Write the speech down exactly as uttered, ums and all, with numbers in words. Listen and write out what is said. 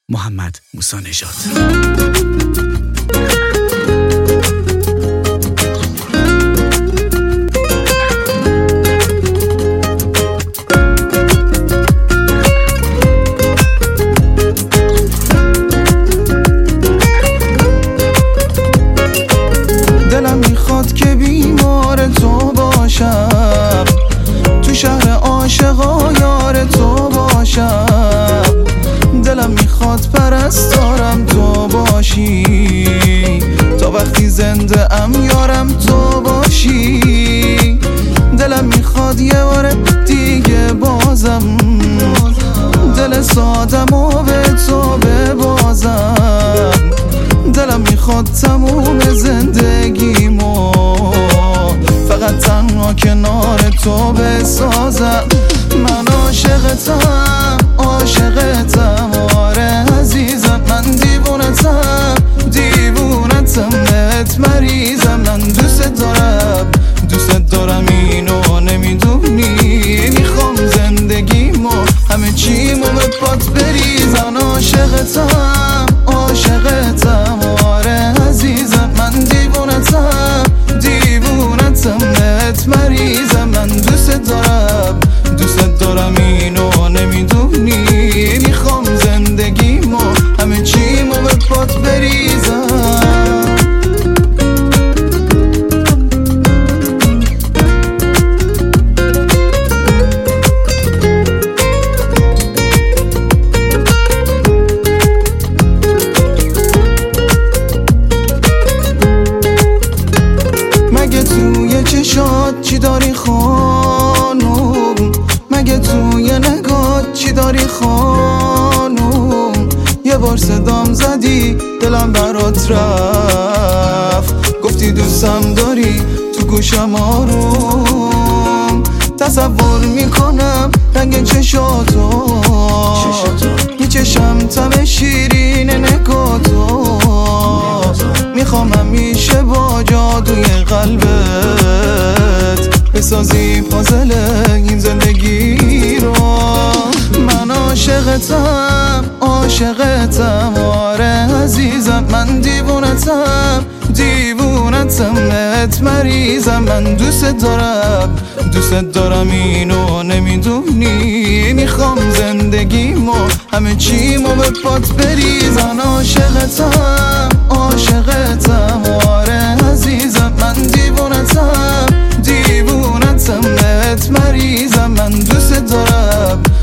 محمد موسی نژاد. دلم میخواد که بیمار تو باشم، تو شهر عاشقا یار تو باشم. دلم میخواد پرستارم تو باشی، تا وقتی زنده ام یارم تو باشی. دلم میخواد یه بار دیگه بازم، دل سادم و به تو ببازم. دلم میخواد تموم زندگیمو فقط تنها کنار تو بسازم. من عاشقتم عاشقتم آره عزیزم، من دیوونتم دیوونتم بهت مریضم. من دوست دارم دوست دارم اینو نمیدونی، میخوام زندگیمو همه چیمو به پات بریزم. عاشقتم عاشقتم آره عزیزم، من دیوونتم دیوونتم بهت مریضم. من دوست دارم دوست دارم اینو نمیدونی، میخوام زندگیمو همه چیمو به پات بریزم. مگه توی چشات چی داری خانوم؟ مگه توی نگات چی داری خانوم؟ یه بار صدام زدی دلم برات رفت، گفتی دوستم داری تو گوشم آروم. تصور میکنم رنگ چشاتو، میچشم طعم شیرین نگاتو. میخوام همیشه با جادوی قلبت بسازی پازل این زندگی رو. من عاشقتم عاشقتم آره عزیزم، من دیوونتم دیوونتم بهت مریضم. من دوست دارم دوست دارم اینو نمیدونی، میخوام زندگیمو همه چیمو به پات بریزم. عاشقتم عاشقتم آره عزیزم، من دیوونتم دیوونتم بهت مریضم. من دوست دارم